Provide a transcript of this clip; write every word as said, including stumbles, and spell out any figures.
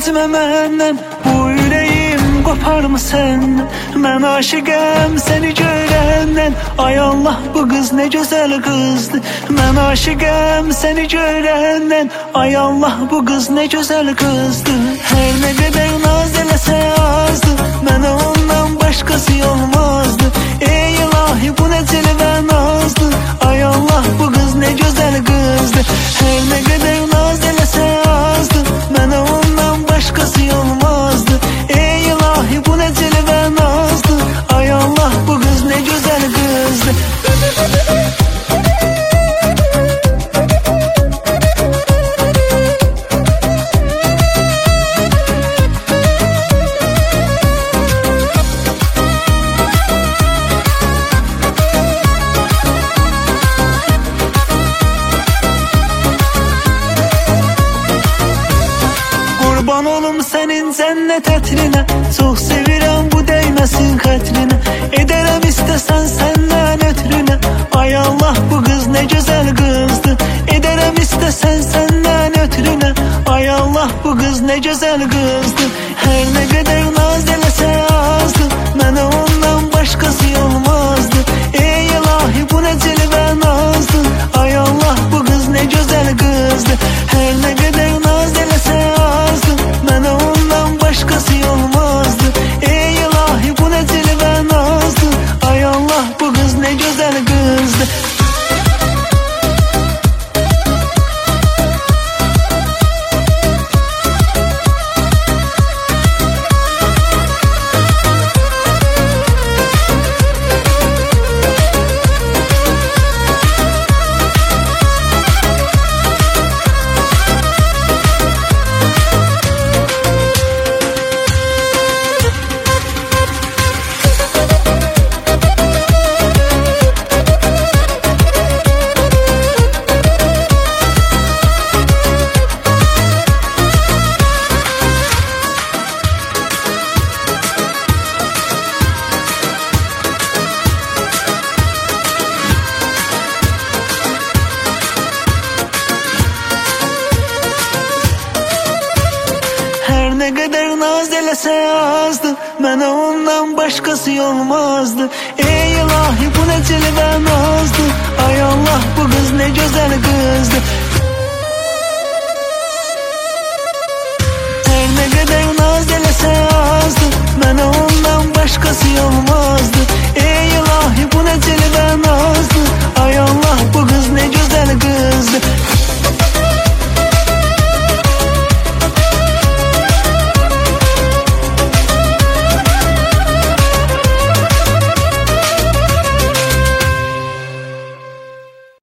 incimə məndən, bu ürəyim qopar mı səndən? Mən aşiqəm səni görəndən, ay Allah bu qız nə gözəl qızdı. Mən aşiqəm səni görəndən, ay Allah bu qız nə gözəl qızdı. Hər nə qədər naz eləsə azdı, mənə ondan başqası olmazdı. Ey ilahi bu nə cilvə nazdı, ay Allah bu qız nə gözəl qızdı. Hər nə qədər naz eləsə azdı, mənə ondan başqası olmazdı. Ey ilahi bu nə cilvə nazdı, ay Allah bu qız nə gözəl qızdı. Qurban olum sənin cənnət ətrinə, çox sevirəm bu dəyməsin xətrinə. Edərəm istəsən səndən ötrünə, ay Allah bu qız nə gözəl qızdı. Edərəm istəsən səndən ötrünə, ay Allah bu qız nə gözəl qızdı. Hər nə qədər naz eləsə azdı, mənə ondan başqası olmazdı. Ey ilahi bu nə cilvə nazdı, ay Allah bu qız nə gözəl qızdı. Hər nə qədər naz eləsə azdı, mənə ondan başqası olmazdı. Ey ilahi bu nə cilvə nazdı, ay Allah bu qız nə gözəl qızdı. Nə qədər naz eləsə azdı, mənə ondan başqası olmazdı. Ey ilahi bu nə cilvə nazdı, ay Allah bu qız nə gözəl qızdı.